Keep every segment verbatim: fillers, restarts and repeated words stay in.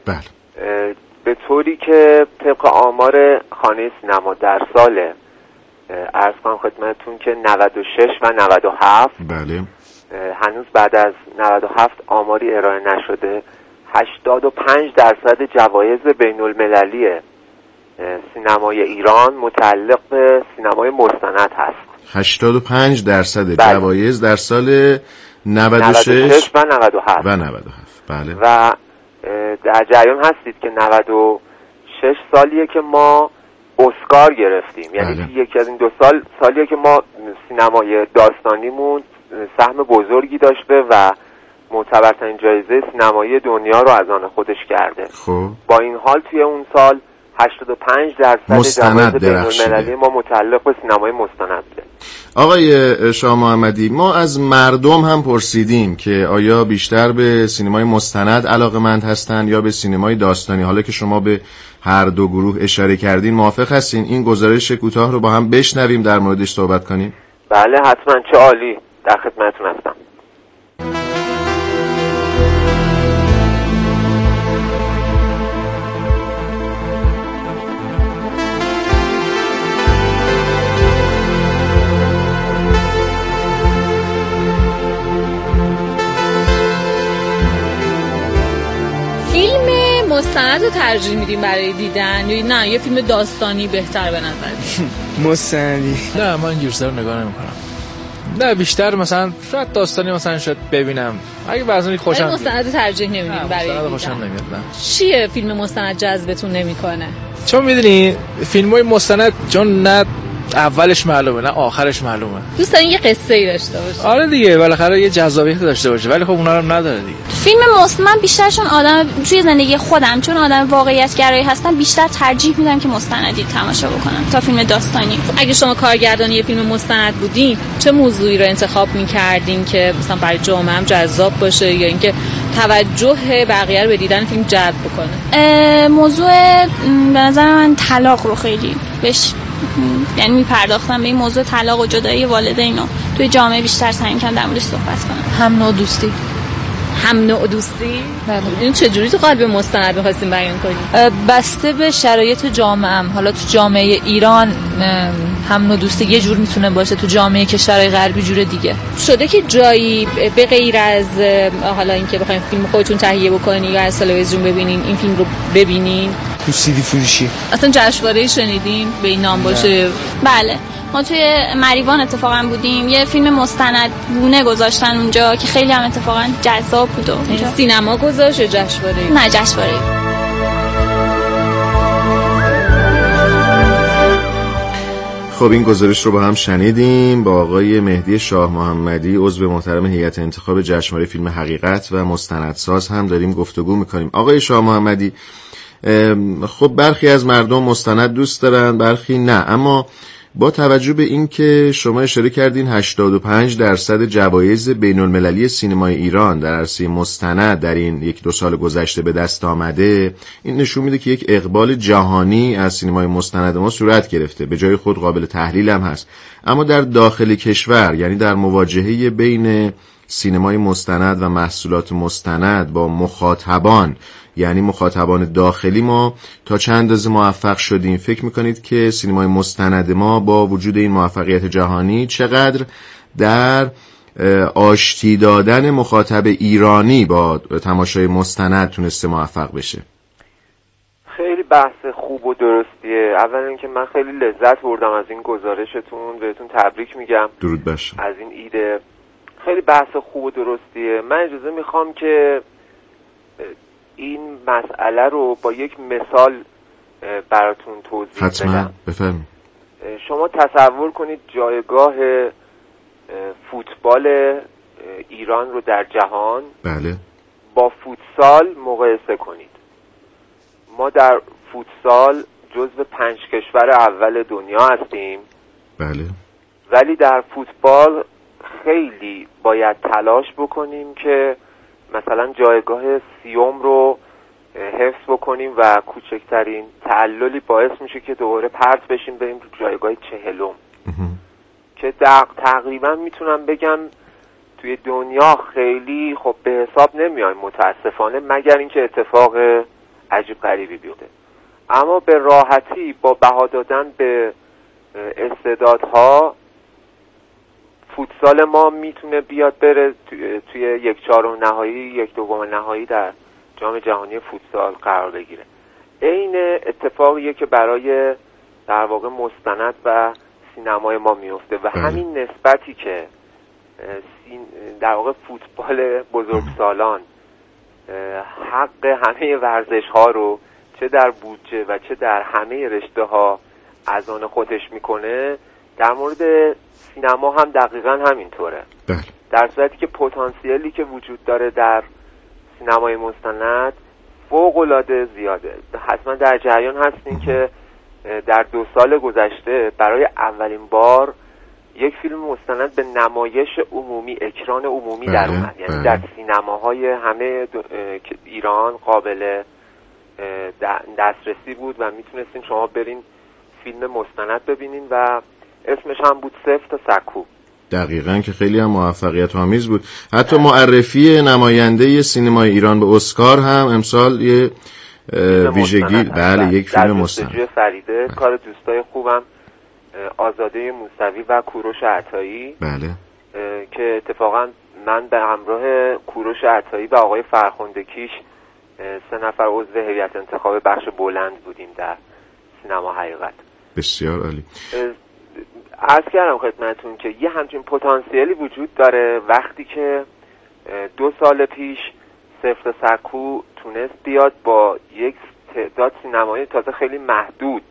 بله. به طوری که طبق آمار خانه سینما در سال عرض کنم خدمتتون که نود و شش و نود و هفت، بله، هنوز بعد از نود و هفت آماری ارائه نشده، هشتاد و پنج درصد جوایز بین المللی سینمای ایران متعلق به سینمای مستند هست. هشتاد و پنج درصد بله. جوایز در سال نود و شش و نود و هفت و نود و هفت. بله. و در جریان هستید که نود و شش سالیه که ما اسکار گرفتیم، یعنی بله. یکی از این دو سال سالیه که ما سینمای داستانیمون سهم بزرگی داشته و معتبرترین جایزه سینمایی دنیا رو از آن خودش کرده. خب با این حال توی اون سال هشتاد و پنج درصد جوایز بین‌المللی ما متعلق به سینمای مستند بوده. آقای شاه محمدی، ما از مردم هم پرسیدیم که آیا بیشتر به سینمای مستند علاقه‌مند هستند یا به سینمای داستانی. حالا که شما به هر دو گروه اشاره کردین، موافق هستین این گزارش کوتاه رو با هم بشنویم، در موردش صحبت کنیم؟ بله حتما، چه عالی، در خدمتتون هستم. فیلم مستند رو ترجیح میدیم برای دیدن یا نه یه فیلم داستانی بهتر به نظر؟ مستندی. نه من اینجور رو نگاه نمی‌کنم. نه بیشتر مثلا شاید داستانی مثلا شاید ببینم اگه واسه خوشم. مستند ترجیح نمیدیم برای دیدن. خوشم نمیاد. نه. چیه فیلم مستند جذبتون نمیکنه؟ چون میدونی فیلم‌های مستند چون نه اولش معلومه نه آخرش معلومه. دوست دارین یه قصه ای داشته باشه. آره دیگه بالاخره یه جذابیت داشته باشه، ولی خب اونا رو هم نداره دیگه. فیلم مستند بیشتر چون آدم توی زندگی خودم چون آدم واقعیت گرایی هستم بیشتر ترجیح میدم که مستندی تماشا بکنم تا فیلم داستانی. اگه شما کارگردان یه فیلم مستند بودین چه موضوعی رو انتخاب می‌کردین که مثلا برای جامعه هم جذاب باشه یا اینکه توجه بقیه رو به دیدن فیلم جلب بکنه؟ موضوع به نظر من طلاق رو خیلی بهش یعنی میپرداختم به این موضوع طلاق و جدایی والدین رو توی جامعه بیشتر سعی می‌کنم در موردش صحبت کنم. هم نوع دوستی هم نوع دوستی بله. این چجوری تو قالب مستند می‌خواستین بیان کنید؟ بسته به شرایط جامعه ام. حالا تو جامعه ایران هم نوع دوستی یه جور میتونه باشه، تو جامعه کشورهای غربی جور دیگه. شده که جایی به غیر از حالا اینکه بخواید فیلم خودتون تهیه بکنین یا از تلویزیون ببینین این فیلم رو ببینین؟ تو سی دی فروشی اصلا جشنواره شنیدین به این نام باشه؟ بله ما توی مریوان اتفاقا بودیم، یه فیلم مستند گونه گذاشتن اونجا که خیلی هم اتفاقا جذاب بود. اونجا سینما گذاشت یا جشنواره؟ نه جشنواره. خب این گزارش رو با هم شنیدیم. با آقای مهدی شاه محمدی عضو محترم هیئت انتخاب جشنواره فیلم حقیقت و مستندساز هم داریم گفتگو میکنیم. آقای شاه محمدی، خب برخی از مردم مستند دوست دارن برخی نه، اما با توجه به این که شما اشاره کردین هشتاد و پنج درصد جوایز بین المللی سینمای ایران در عرصه مستند در این یک دو سال گذشته به دست آمده، این نشون میده که یک اقبال جهانی از سینمای مستند ما صورت گرفته، به جای خود قابل تحلیل هم هست. اما در داخل کشور، یعنی در مواجهه بین سینمای مستند و محصولات مستند با مخاطبان، یعنی مخاطبان داخلی، ما تا چند اندازه موفق شدیم؟ فکر میکنید که سینمای مستند ما با وجود این موفقیت جهانی چقدر در آشتی دادن مخاطب ایرانی با تماشای مستند تونسته موفق بشه؟ خیلی بحث خوب و درستیه. اولا اینکه من خیلی لذت بردم از این گزارشتون، بهتون تبریک میگم. درود باشه. از این ایده خیلی بحث خوب و درستیه. من اجازه میخوام که این مسئله رو با یک مثال براتون توضیح بدم. حتما بفرمایید. شما تصور کنید جایگاه فوتبال ایران رو در جهان بله با فوتسال مقایسه کنید. ما در فوتسال جزو پنج کشور اول دنیا هستیم. بله. ولی در فوتبال خیلی باید تلاش بکنیم که مثلا جایگاه سیوم رو حفظ بکنیم و کوچکترین تعللی باعث میشه که دوباره پرت بشیم بریم تو جایگاه چهلم که تقریبا میتونم بگم توی دنیا خیلی خب به حساب نمیایم متاسفانه، مگر اینکه اتفاق عجیب غریبی بیفته. اما به راحتی با بها دادن به استعدادها فوتسال ما میتونه بیاد بره توی, توی یک چهارم نهایی، یک دوم نهایی در جام جهانی فوتسال قرار بگیره. این اتفاقیه که برای در واقع مستند و سینمای ما میفته و همین نسبتی که در واقع فوتبال بزرگسالان حق همه ورزش ها رو چه در بودجه و چه در همه رشته ها از آن خودش میکنه، در مورد سینما هم دقیقا همینطوره. بله. در صورتی که پتانسیلی که وجود داره در سینمای مستند فوق‌العاده زیاده. حتما در جریان هستین که در دو سال گذشته برای اولین بار یک فیلم مستند به نمایش عمومی، اکران عمومی بله، در اومد. یعنی بله. در سینماهای همه ایران قابل دسترسی بود و میتونستین شما برین فیلم مستند ببینین و اسمش هم بود سفت سکو. دقیقاً که خیلی هم موفقیت آمیز بود. حتی معرفی نماینده سینمای ایران به اسکار هم امسال یه ویژگی، بله، یک فیلم مستند. در فریده بله. کار دوستای خوبم آزاده موسوی و کوروش عطایی، بله، که اتفاقا من به همراه کوروش عطایی و آقای فرخندکیش سه نفر عضو هیئت انتخاب بخش بلند بودیم در سینما حقیقت. بسیار عالی. عرض کردم خدمتون که یه همچین پتانسیلی وجود داره. وقتی که دو سال پیش سفت سکو تونست بیاد با یک تعداد سینمایی تازه خیلی محدود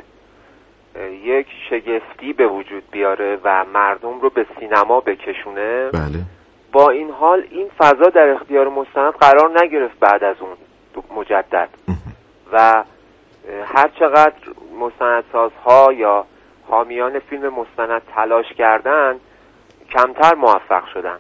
یک شگفتی به وجود بیاره و مردم رو به سینما بکشونه، بله، با این حال این فضا در اختیار مستند قرار نگرفت بعد از اون مجدد و هر چقدر مستندسازها یا حامیان فیلم مستند تلاش کردن کمتر موفق شدن.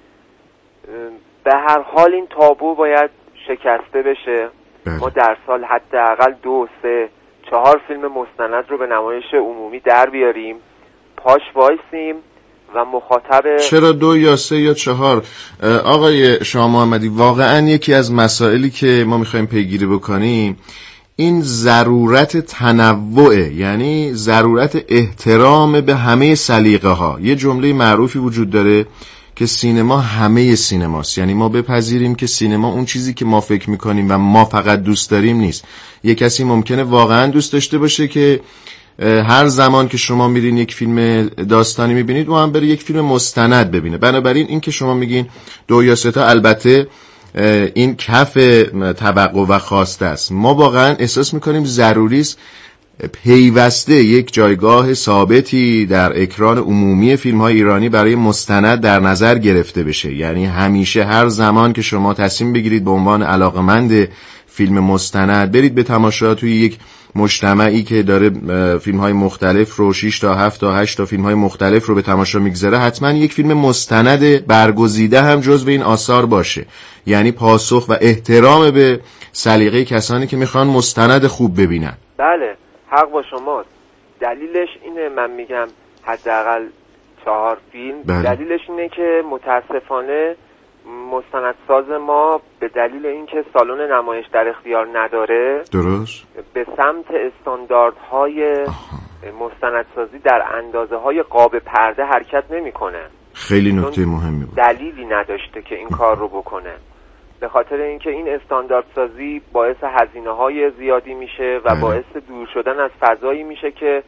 به هر حال این تابو باید شکسته بشه. بله. ما در سال حداقل دو سه چهار فیلم مستند رو به نمایش عمومی در بیاریم، پاش وایسیم و مخاطب. چرا دو یا سه یا چهار؟ آقای شاه محمدی، واقعا یکی از مسائلی که ما میخوایم پیگیری بکنیم این ضرورت تنوعه، یعنی ضرورت احترام به همه سلیقه ها. یه جمله معروفی وجود داره که سینما همه سینماست، یعنی ما بپذیریم که سینما اون چیزی که ما فکر میکنیم و ما فقط دوست داریم نیست. یه کسی ممکنه واقعا دوست داشته باشه که هر زمان که شما میرین یک فیلم داستانی میبینید و هم بره یک فیلم مستند ببینه. بنابراین این که شما میگین دو یا سه تا، البته این کف توقع و خواسته است. ما واقعا احساس میکنیم ضروری است پیوسته یک جایگاه ثابتی در اکران عمومی فیلم‌های ایرانی برای مستند در نظر گرفته بشه. یعنی همیشه هر زمان که شما تصمیم بگیرید به عنوان علاقمند فیلم مستند برید به تماشا توی یک مجتمعی که داره فیلم‌های مختلف رو شش تا هفت تا هشت تا فیلم‌های مختلف رو به تماشا میگذاره، حتما یک فیلم مستند برگزیده هم جزو این آثار باشه. یعنی پاسخ و احترام به سلیقه کسانی که میخوان مستند خوب ببینن. بله، حق با شماست. دلیلش اینه، من میگم حداقل چهار فیلم. بله. دلیلش اینه که متاسفانه مستندساز ما به دلیل اینکه سالن نمایش در اختیار نداره، درست، به سمت استانداردهای مستندسازی در اندازه های قاب پرده حرکت نمیکنه. خیلی نکته مهمی بود. دلیلی نداشته که این کار رو بکنه، به خاطر اینکه این استانداردسازی باعث هزینه‌های زیادی میشه و باعث دور شدن از فضایی میشه که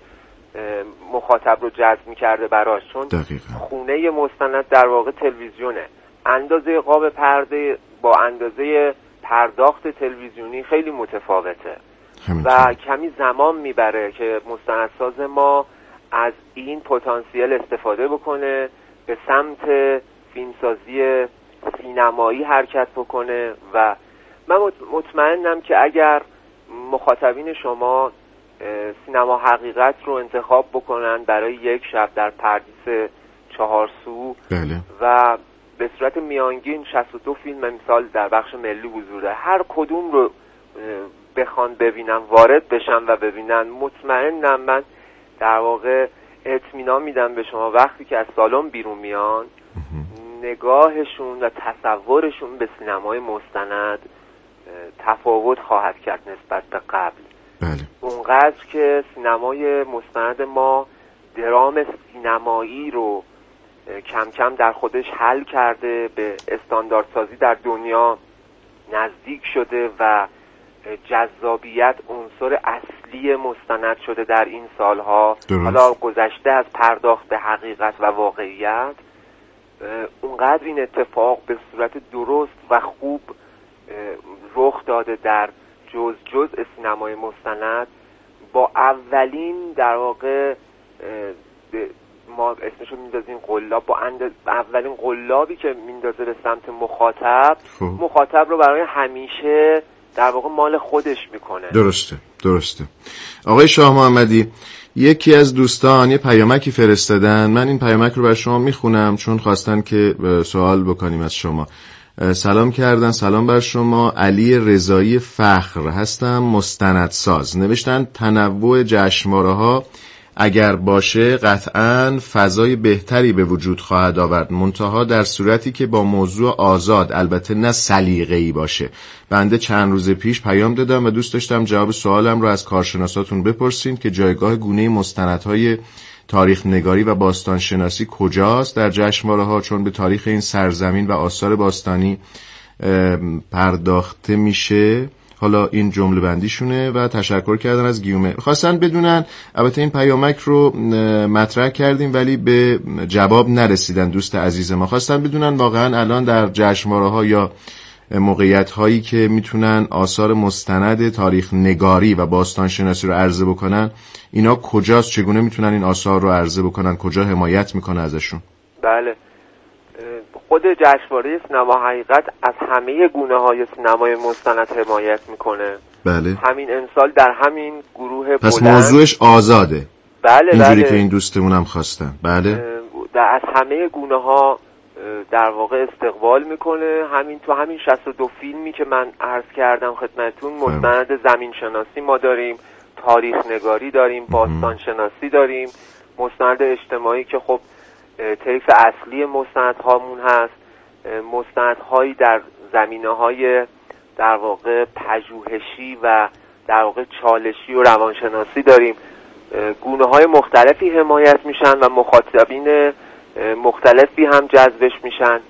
مخاطب رو جذب میکرده براش. چون دقیقا. خونه مستند در واقع تلویزیونه، اندازه قاب پرده با اندازه پرداخت تلویزیونی خیلی متفاوته و کمی زمان میبره که مستندساز ما از این پتانسیل استفاده بکنه، به سمت فیلمسازی سینمایی حرکت بکنه. و من مطمئنم که اگر مخاطبین شما سینما حقیقت رو انتخاب بکنن برای یک شب در پردیس چهار سو، بله، و به صورت میانگین شصت و دو فیلم امسال در بخش ملی حضور داره، هر کدوم رو بخوان ببینن، وارد بشن و ببینن، مطمئنم من در واقع اطمینان میدم به شما وقتی که از سالن بیرون میان نگاهشون و تصورشون به سینمای مستند تفاوت خواهد کرد نسبت به قبل. بله. اونقدر که سینمای مستند ما درام سینمایی رو کم کم در خودش حل کرده، به استانداردسازی در دنیا نزدیک شده و جذابیت عنصر اصلی مستند شده در این سالها. درست. حالا گذشته از پرداخت به حقیقت و واقعیت، اونقدر این اتفاق به صورت درست و خوب رخ داده در جز جز سینمای مستند. با اولین در واقع ما اسمشو میندازیم قلاب، با اولین قلابی که میندازه به سمت مخاطب، خوب. مخاطب رو برای همیشه در واقع مال خودش میکنه. درسته درسته. آقای شاه محمدی، یکی از دوستان یه پیامکی فرستادن، من این پیامک رو بر شما میخونم چون خواستن که سوال بکنیم از شما. سلام کردن. سلام بر شما، علی رضایی فخر هستم، مستندساز. نوشتن تنوع جشنواره ها اگر باشه قطعاً فضای بهتری به وجود خواهد آورد، منتها در صورتی که با موضوع آزاد، البته نه سلیقه‌ای باشه. بنده چند روز پیش پیام دادم و دوست داشتم جواب سوالم رو از کارشناساتون بپرسین که جایگاه گونه مستندهای تاریخ نگاری و باستان شناسی کجاست در جشنواره ها، چون به تاریخ این سرزمین و آثار باستانی پرداخته میشه. حالا این جمله بندیشونه و تشکر کردن از گیومه. خواستن بدونن، البته این پیامک رو مطرح کردیم ولی به جواب نرسیدن دوست عزیز ما. خواستن بدونن واقعا الان در جشنواره ها یا موقعیت هایی که میتونن آثار مستند تاریخ نگاری و باستان شناسی رو عرضه بکنن، اینا کجاست؟ چگونه میتونن این آثار رو عرضه بکنن؟ کجا حمایت میکنه ازشون؟ بله، خود جشنواره سینما حقیقت از همه گونه‌های سینمای مستند حمایت میکنه. بله. همین امسال در همین گروه پس بلند موضوعش آزاده. بله اینجوری بله. که این دوستمون هم خواستن. بله. در از همه گونه‌ها در واقع استقبال میکنه. همین تو همین شصت و دو فیلمی که من عرض کردم خدمتتون، مستند زمین شناسی ما داریم، تاریخ نگاری داریم، باستان شناسی داریم، مستند اجتماعی که خب طیف اصلی مستندهامون هست، مستندهایی در زمینه‌های در واقع پژوهشی و در واقع چالشی و روانشناسی داریم. گونه‌های مختلفی حمایت میشن و مخاطبین مختلفی هم جذبش میشن.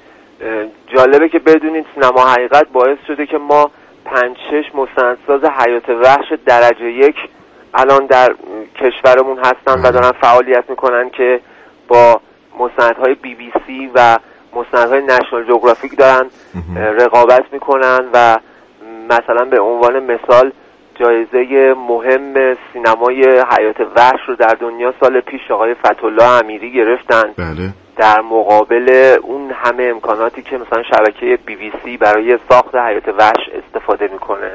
جالبه که بدونید سینما حقیقت باعث شده که ما پنج شش مستندساز حیات وحش درجه یک الان در کشورمون هستن و دارن فعالیت میکنن که با مستندهای بی بی سی و مستندهای نشنال جغرافیک دارن رقابت میکنن و مثلا به عنوان مثال جایزه مهم سینمای حیات وحش رو در دنیا سال پیش آقای فتح‌الله امیری گرفتن. بله. در مقابل اون همه امکاناتی که مثلا شبکه بی بی سی برای ساخت حیات وحش استفاده میکنه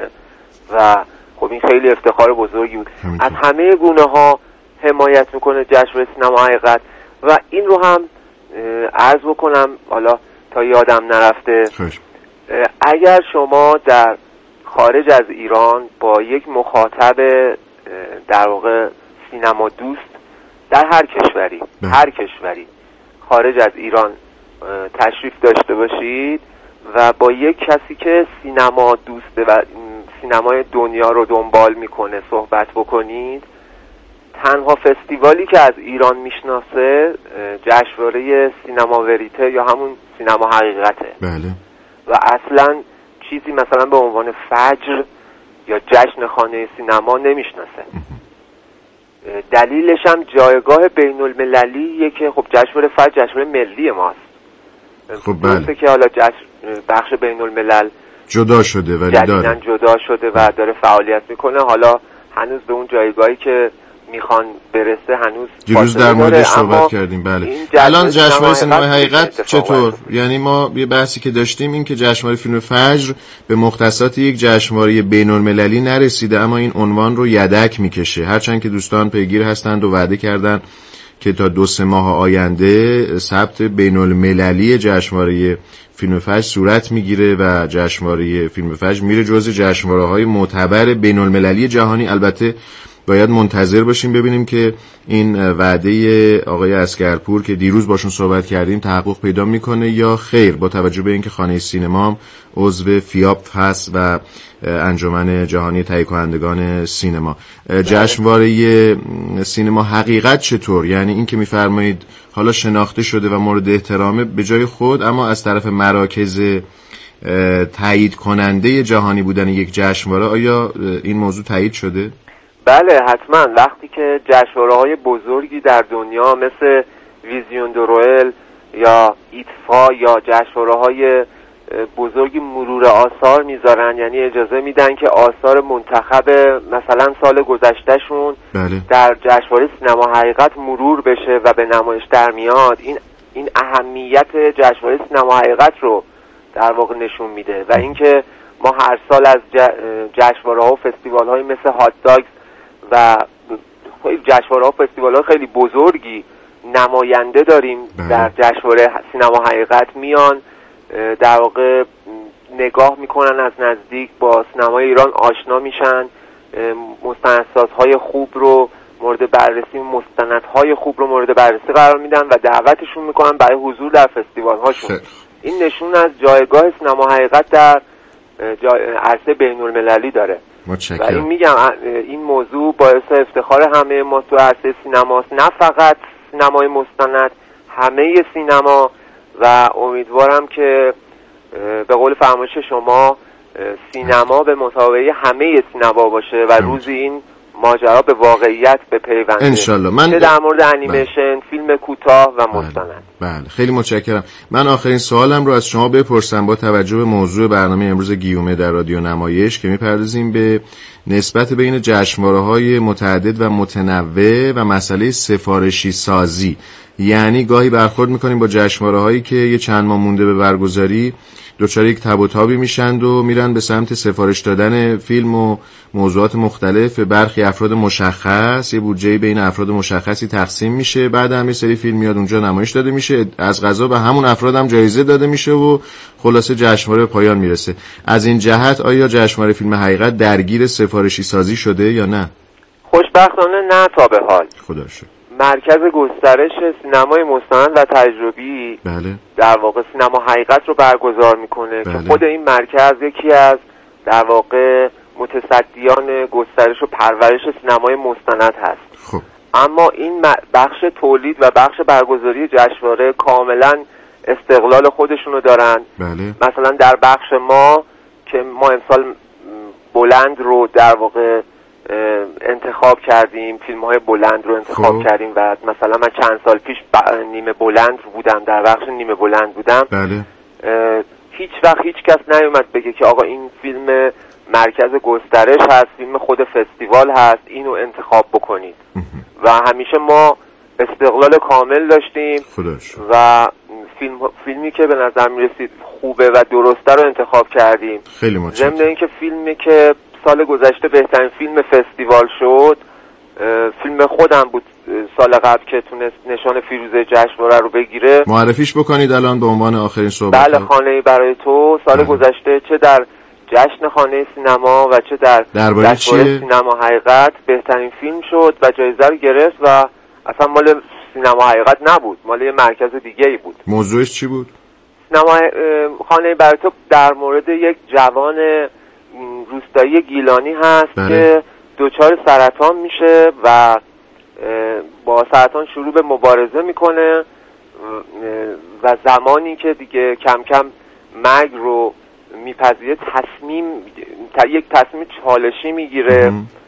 و خب این خیلی افتخار بزرگی بود. از همه گونه ها حمایت میکنه جشنواره سینما حقیقت و این رو هم عرض بکنم حالا تا یادم نرفته، اگر شما در خارج از ایران با یک مخاطب در واقع سینما دوست در هر کشوری بله. هر کشوری خارج از ایران تشریف داشته باشید و با یک کسی که سینما دوسته و سینمای دنیا رو دنبال میکنه صحبت بکنید، تنها فستیوالی که از ایران میشناسه جشنواره سینما وریته یا همون سینما حقیقته. بله. و اصلا چیزی مثلا به عنوان فجر یا جشن خانه سینما نمیشناسه. دلیلش هم جایگاه بین المللیه که خب جشنواره فجر جشنواره ملی ماست. خب بله. که حالا جشن بخش بین الملل جدا شده ولی داره جدا شده و داره فعالیت میکنه. حالا هنوز به اون جایگاهی که میخوان برسه هنوز دیروز در موردش صحبت کردیم. بله. الان جشنواره سینما حقیقت چطور؟ یعنی ما یه بحثی که داشتیم این که جشنواره فیلم فجر به مختصات یک جشنواره بین‌المللی نرسیده، اما این عنوان رو یدک میکشه، هرچند که دوستان پیگیر هستند و وعده کردن که تا دو سه ماه آینده ثبت بین‌المللی جشنواره فیلم فجر صورت میگیره و جشنواره فیلم فجر میره جزو جشنواره‌های معتبر بین‌المللی جهانی. البته باید منتظر باشیم ببینیم که این وعده آقای عسگرپور که دیروز باشون صحبت کردیم تحقق پیدا میکنه یا خیر، با توجه به اینکه خانه سینما هم عضو فیاپ هست و انجمن جهانی تهیه کنندگان سینما. جشنواره سینما حقیقت چطور؟ یعنی این که میفرمایید حالا شناخته شده و مورد احترامه به جای خود، اما از طرف مراکز تایید کننده جهانی بودن یک جشنواره آیا این موضوع تایید شده؟ بله حتما. وقتی که جشنواره‌های بزرگی در دنیا مثل ویزیون دو روئل یا ایتفا یا جشنواره‌های بزرگی مرور آثار میذارن، یعنی اجازه میدن که آثار منتخب مثلا سال گذشتهشون بله. در جشنواره سینما حقیقت مرور بشه و به نمایش در میاد، این این اهمیت جشنواره سینما حقیقت رو در واقع نشون میده. و اینکه ما هر سال از جشنواره‌ها و فستیوال‌های مثل هات داگز و جشنواره‌ها و فستیوال‌های خیلی بزرگی نماینده داریم بله. در جشنواره سینما حقیقت میان در واقع نگاه میکنن، از نزدیک با سینمای ایران آشنا میشن، مستندسازهای خوب رو مورد بررسی، مستندهای خوب رو مورد بررسی قرار میدن و دعوتشون میکنن برای حضور در فستیوال هاشون. این نشون از جایگاه سینما حقیقت در عرصه بین المللی داره. متشکرم. و این میگم این موضوع باعث افتخار همه ما تو عرصه سینماست، نه فقط سینمای مستند، همه سینما. و امیدوارم که به قول فرمایش شما سینما به مسابقه همه سینما باشه و روزی این ماجرا به واقعیت بپیونده. انشالله. من چه در مورد انیمیشن، فیلم کوتاه و مستند. بله خیلی متشکرم. من آخرین سوالم رو از شما بپرسم با توجه به موضوع برنامه امروز گیومه در رادیو نمایش که میپردازیم به نسبت بین جشنواره‌های متعدد و متنوع و مسئله سفارشی سازی. یعنی گاهی برخورد میکنیم با جشنواره‌هایی که یه چند ماه مونده به برگزاری دوچار یک تب و تابی میشند و میرن به سمت سفارش دادن فیلم و موضوعات مختلف به برخی افراد مشخص، یه بودجه بین افراد مشخصی تقسیم میشه، بعد هم یه سری فیلم میاد اونجا نمایش داده میشه، از قضا به همون افراد هم جایزه داده میشه و خلاصه جشنواره به پایان میرسه. از این جهت آیا جشنواره فیلم حقیقت درگیر سفارشی سازی شده یا نه؟ خوشبختانه نه تا به حال. خدا رو شکر. مرکز گسترش سینمای مستند و تجربی بله. در واقع سینما حقیقت رو برگزار میکنه بله. که خود این مرکز یکی از در واقع متصدیان گسترش و پرورش سینمای مستند هست. خب. اما این بخش تولید و بخش برگزاری جشنواره کاملا استقلال خودشونو دارن. بله. مثلا در بخش ما که ما امسال بلند رو در واقع انتخاب کردیم، فیلم های بلند رو انتخاب خوب. کردیم و مثلا من چند سال پیش نیمه بلند بودم، در بخش نیمه بلند بودم. بله. هیچ وقت هیچ کس نیومد بگه که آقا این فیلم مرکز گسترش هست، فیلم خود فستیوال هست، اینو انتخاب بکنید. و همیشه ما استقلال کامل داشتیم خداش. و فیلم فیلمی که به نظر میرسید خوبه و درسته رو انتخاب کردیم. خیلی متشکرم. ضمن اینکه فیلمی که سال گذشته بهترین فیلم فستیوال شد فیلم خودم بود سال قبل که تونست نشان فیروزه جشنواره رو بگیره. معرفیش بکنید الان به عنوان آخرین صحبت. بله، خانه برای تو سال بله. گذشته چه در جشن خانه سینما و چه در جشنواره سینما حقیقت بهترین فیلم شد و جایزه رو گرفت و اصلا مال سینما حقیقت نبود، مال یه مرکز دیگه ای بود. موضوعش چی بود؟ سینما خانه برای تو در مورد یک جوان روستایی گیلانی هست بله. که دچار سرطان میشه و با سرطان شروع به مبارزه میکنه و زمانی که دیگه کم کم مرگ رو میپذیره تصمیم یک تصمیم چالشی میگیره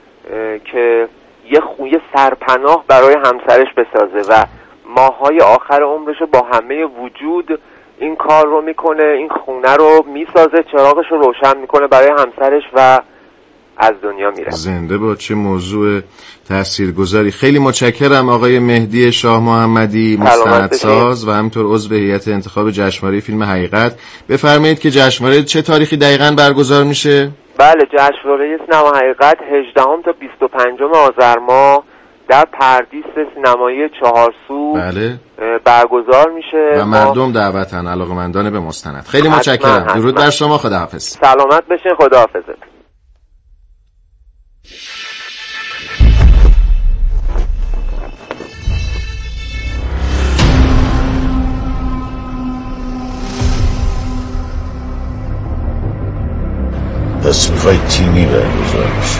که یه خوی سرپناه برای همسرش بسازه و ماهای آخر عمرش با همه وجود این کار رو میکنه، این خونه رو میسازه، چراغش رو روشن میکنه برای همسرش و از دنیا میره. زنده با. چه موضوع تاثیرگذاری. خیلی متشکرم آقای مهدی شاه محمدی، مستندساز و همینطور عضو هیئت انتخاب جشنواره فیلم حقیقت. بفرمایید که جشنواره چه تاریخی دقیقاً برگزار میشه؟ بله، جشنواره سینما حقیقت هجدهم تا بیست و پنجم آذر ماه در پردیس سینمایی چهارسو بله. برگزار میشه و مردم دعوتن، علاقه‌مندان به مستند. خیلی متشکرم. درود بر شما. خداحافظ. سلامت بشین. خداحافظت. پس میخوای تیمی برگزار بشه.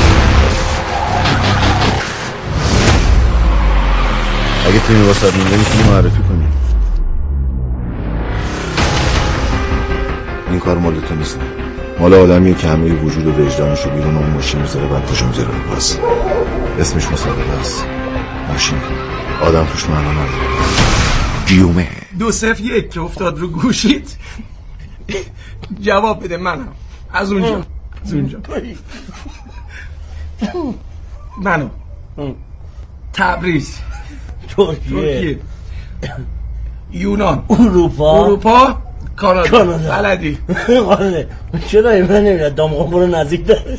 اگه تیمی واسط مونده میتونی معرفی کنی. این کار مال تو نیست، مال آدمیه که همه وجود و وجدانشو بیرون اون ماشین میذاره، بعد پاشو میذاره رو پاس. اسمش مسابقه است. ماشین آدم توش معنا نداره. گیومه دو صفر یک که افتاد رو گوشیت جواب بده. منم از اونجا از اونجا منو تبریز ترکیه یونان اروپا اروپا کانادا کانادا بلدی قانونه چرا این من نمیدونم دامغان برو نزدیک داره.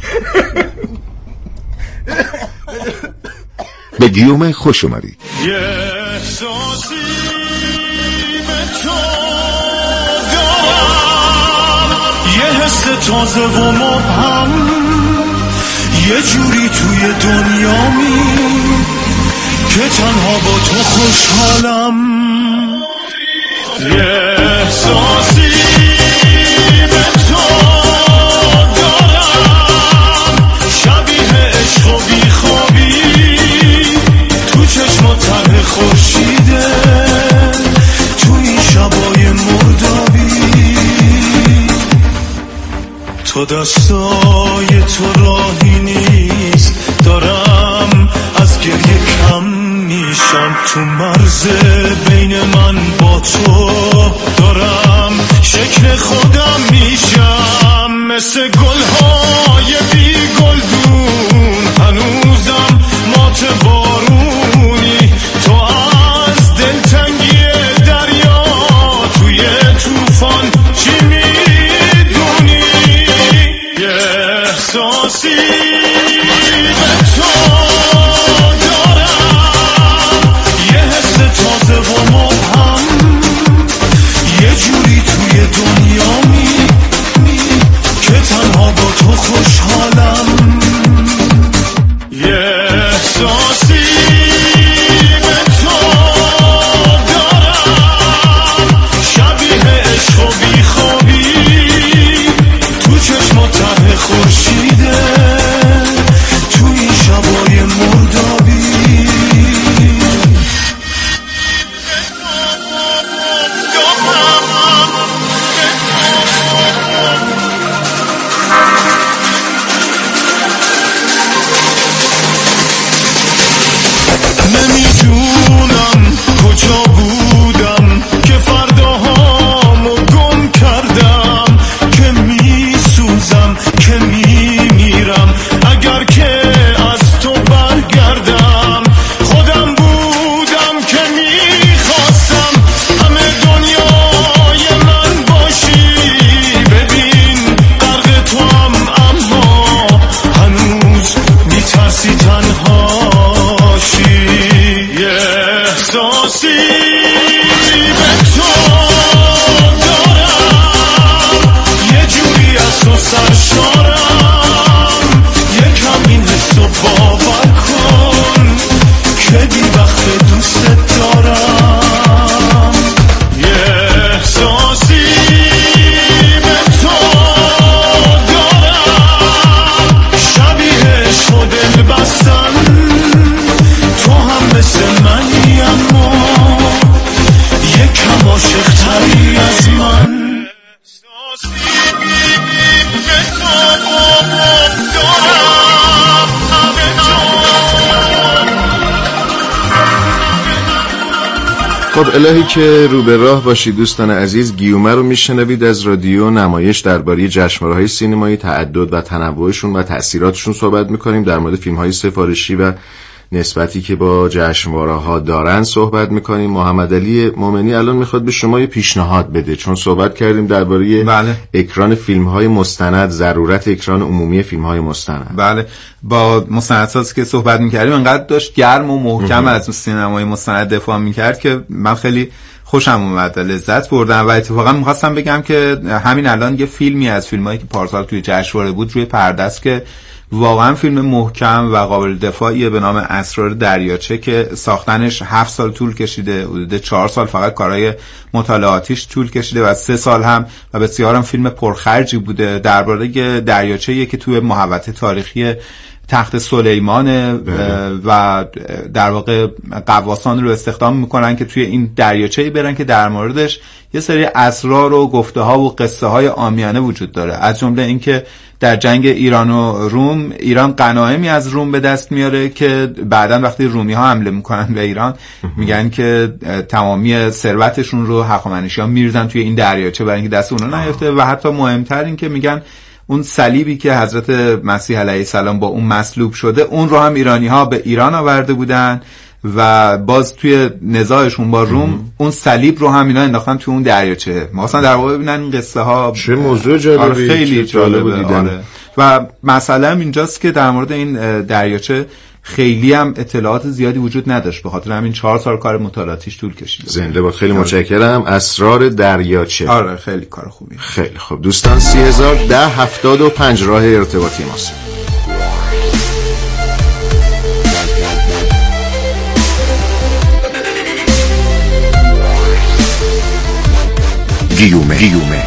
به گیومه خوش اومدید. یه احساسی به تو دارم، یه حس تازه و مبهم، یه جوری توی دنیامی که تنها با تو خوشحالم. یه احساسی به تو دارم، شبیه عشق و بیخوابی تو چشم ته خورشیده، تو این شبای مردابی. تو دستای تو راهی نیست، دارم از گریه کم میشم. تو مرز بین من با تو دارم شکل خودم میشم، مثل گلهای بی گلدون هنوزم مات بارونی. تو از دلتنگی دریا توی طوفان چی میدونی؟ یه احساسی به تو دارم، یه حس تازه و مبهم، یه جوری توی دنیامی که تنها با تو خوشحالم. یه احساسی به تو دارم، شبیه عشق و بیخوابی تو چشم ته خورشیده، تو این شبای مردابی. نمیدونم کجا بودم که فرداهامو گم کردم، که میسوزم که میمیرم اگر که از تو برگردم. خودم بودم که میخواستم همه دنیای من باشی، ببین غرق تو هم اما هنوز میترسی تنهاشی. یه احساسی به تو دارم، یه جوری از تو سرشارم، یکم این حسو باور کن که بی وقت دوست دارم. یه احساسی به تو دارم، شبیه عشق و دل بستن، تو هم مثل منی اما یکم عاشق تری از من. خب الهی که رو به راه باشید دوستان عزیز. گیومه رو میشنوید از رادیو نمایش. درباره جشنواره‌های سینمایی، تعدد و تنوعشون و تأثیراتشون صحبت میکنیم. در مورد فیلم‌های سفارشی و نسبتی که با جشنواره‌ها دارن صحبت میکنیم. محمد علی مومنی الان میخواد به شما یه پیشنهاد بده، چون صحبت کردیم درباره بله. اکران فیلم‌های مستند، ضرورت اکران عمومی فیلم‌های مستند. بله، با مستندساز که صحبت میکردیم انقدر داشت گرم و محکم از سینمای مستند دفاع میکرد که من خیلی خوشم اومد، لذت بردم. و اتفاقا میخواستم بگم که همین الان یه فیلمی از فیلمایی که پارسال توی جشنواره بود روی پرده است که واقعا فیلم محکم و قابل دفاعیه به نام اسرار دریاچه که ساختنش هفت سال طول کشیده، حدود چهار سال فقط کارهای مطالعاتیش طول کشیده و سه سال هم و بسیار هم فیلم پرخرجی بوده درباره دریاچه‌ای که توی محوطه تاریخی تخت سلیمانه و در واقع غواصان رو استخدام میکنن که توی این دریاچه‌ای برن که در موردش یه سری اسرار و گفته ها و قصه های عامیانه وجود داره، از جمله اینکه در جنگ ایران و روم ایران غنایمی از روم به دست میاره که بعداً وقتی رومی ها حمله میکنن به ایران میگن که تمامی ثروتشون رو هخامنشیان میریزن توی این دریاچه برای اینکه دست اونا نیفته و حتی مهمتر این که میگن اون صلیبی که حضرت مسیح علیه السلام با اون مصلوب شده اون رو هم ایرانی ها به ایران آورده بودن و باز توی نزاعشون با روم ام. اون صلیب رو هم اینا انداختن توی اون دریاچه. ما اصلا در واقع ببینن این قصه ها چه موضوع جالبی، آره خیلی جالبه دیدن. آره. و مسئله اینجاست که در مورد این دریاچه خیلی هم اطلاعات زیادی وجود نداشت، به خاطر همین چهار سال کار مطالعاتیش طول کشید. زنده باد. خیلی متشکرم. اسرار دریاچه. آره خیلی کار خوبی. خیلی خوب دوستان، سی هزار ده هفتاد و پنج راه ارتباطی ماست. گیومه گیومه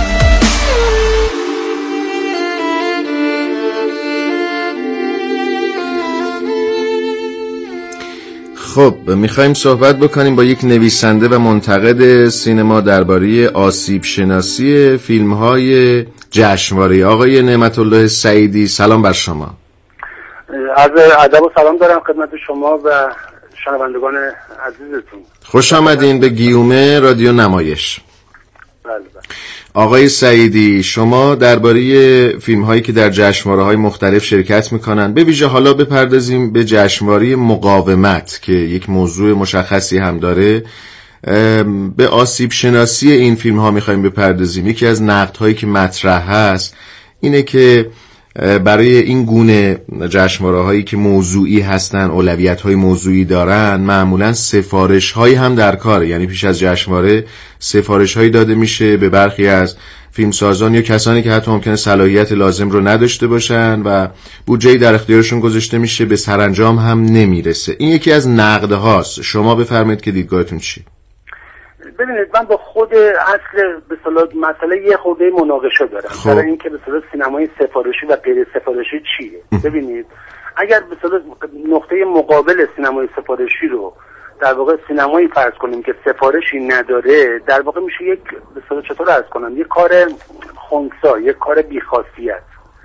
خب میخوایم صحبت بکنیم با یک نویسنده و منتقد سینما درباره آسیب شناسی فیلم‌های جشنواره. آقای نعمت الله سعیدی، سلام بر شما. از ادب و سلام دارم خدمت شما و شنوندگان عزیزتون. خوش آمدین به گیومه رادیو نمایش. بله بله. آقای سعیدی، شما درباره فیلم‌هایی که در جشنواره‌های مختلف شرکت می‌کنن، به ویژه حالا بپردازیم به جشنواره مقاومت که یک موضوع مشخصی هم داره، به آسیب شناسی این فیلم‌ها می‌خوایم بپردازیم. یکی از نقدهایی که مطرح هست اینه که برای این گونه جشنواره‌هایی که موضوعی هستن، اولویت‌های موضوعی دارن، معمولاً سفارش‌هایی هم در کاره، یعنی پیش از جشنواره سفارش‌هایی داده میشه به برخی از فیلمسازان یا کسانی که حتی ممکنه صلاحیت لازم رو نداشته باشن و بودجه‌ای در اختیارشون گذاشته میشه، به سرانجام هم نمیرسه. این یکی از نقدهاست. شما بفرمایید که دیدگاهتون چیه؟ ببینید، من با خود اصل به اصطلاح مسئله یه خورده مناقشه دارم برای اینکه به اصطلاح سینمای سفارشی و غیر سفارشی چیه. ببینید، اگر به اصطلاح نقطه مقابل سینمای سفارشی رو در واقع سینمایی فرض کنیم که سفارشی نداره، در واقع میشه یک به اصطلاح چطور عرض کنم، یک کار خنثی، یک کار بی‌خاصیت.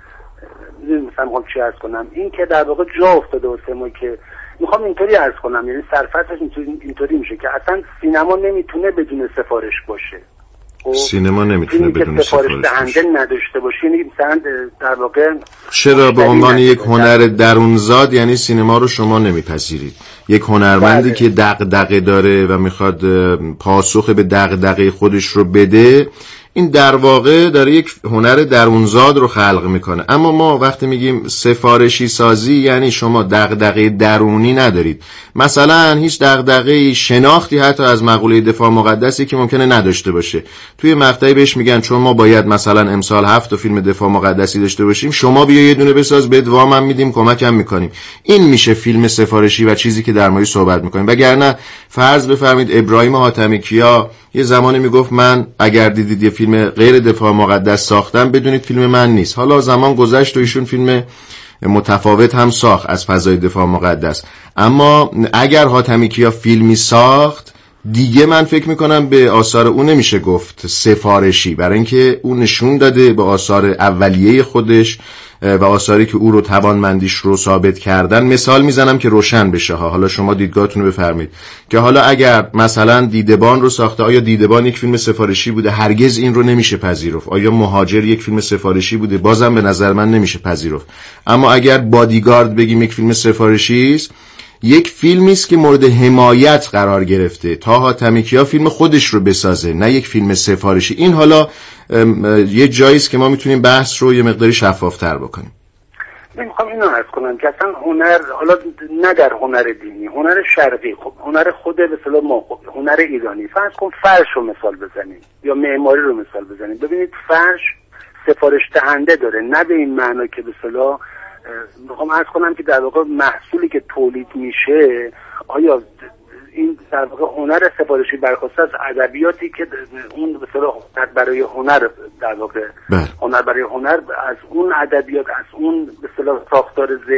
مثلا میخوام چی عرض کنم، این که در واقع جا افتاده واسه ما که میخوام اینطوری عرض کنم، یعنی سرفصلش اینطوری, اینطوری میشه که اصلا سینما نمیتونه بدون سفارش باشه. سینما نمیتونه بدون سفارش دهنده نداشته باشه، یعنی مثلا در واقع چرا به عنوان یک هنر درونزاد یعنی سینما رو شما نمیپذیرید؟ یک هنرمندی که دغدغه داره و میخواد پاسخ به دغدغه خودش رو بده، این در واقع داره یک هنر درونزاد رو خلق میکنه. اما ما وقتی میگیم سفارشی سازی، یعنی شما دغدغه درونی ندارید، مثلا هیچ دغدغه شناختی حتی از مقوله دفاع مقدسی که ممکنه نداشته باشه. توی مقطعی بهش میگن چون ما باید مثلا امسال هفت تا فیلم دفاع مقدسی داشته باشیم، شما بیا یه دونه بساز، بهت وامم میدیم، کمکم میکنیم. این میشه فیلم سفارشی و چیزی که در موردش صحبت میکنیم. وگرنه فرض بفرمایید ابراهیم حاتمی کیا یه زمانی میگفت من اگر دیدید یه فیلم غیر دفاع مقدس ساختم بدونید فیلم من نیست. حالا زمان گذشت و ایشون فیلم متفاوت هم ساخت از فضای دفاع مقدس. اما اگر حاتمی کیا فیلمی ساخت دیگه، من فکر میکنم به آثار اون نمیشه گفت سفارشی، برای اینکه اون نشون داده به آثار اولیه خودش و آثاری که او رو توانمندیش رو ثابت کردن. مثال میزنم که روشن بشه ها. حالا شما دیدگاهتون رو بفرمایید که حالا اگر مثلا دیدبان رو ساخته، آیا دیدبان یک فیلم سفارشی بوده؟ هرگز این رو نمیشه پذیرفت. آیا مهاجر یک فیلم سفارشی بوده؟ بازم به نظر من نمیشه پذیرفت. اما اگر بادیگارد بگیم یک فیلم سفارشی است، یک فیلمی است که مورد حمایت قرار گرفته تا حاتمی کیا فیلم خودش رو بسازه، نه یک فیلم سفارشی. این حالا یه جایی است که ما میتونیم بحث رو یه مقداری شفافتر بکنیم. من میخوام اینو عرض کنم که اصلا هنر، حالا نه در هنر دینی، هنر شرقی، خب هنر خود به اصطلاح ما، خب هنر ایرانی، فرض کن فرش رو مثال بزنیم یا معماری رو مثال بزنیم. ببینید فرش سفارش دهنده داره، نه به این معنا که به اصطلاح میخوام عرض کنم که در واقع محصولی که تولید میشه آیا این در واقع هنر سفارشی برخواسته از ادبیاتی که اون به اصطلاح هنر برای هنر در واقع هنر برای هنر از اون ادبیات از اون به اصطلاح ساختار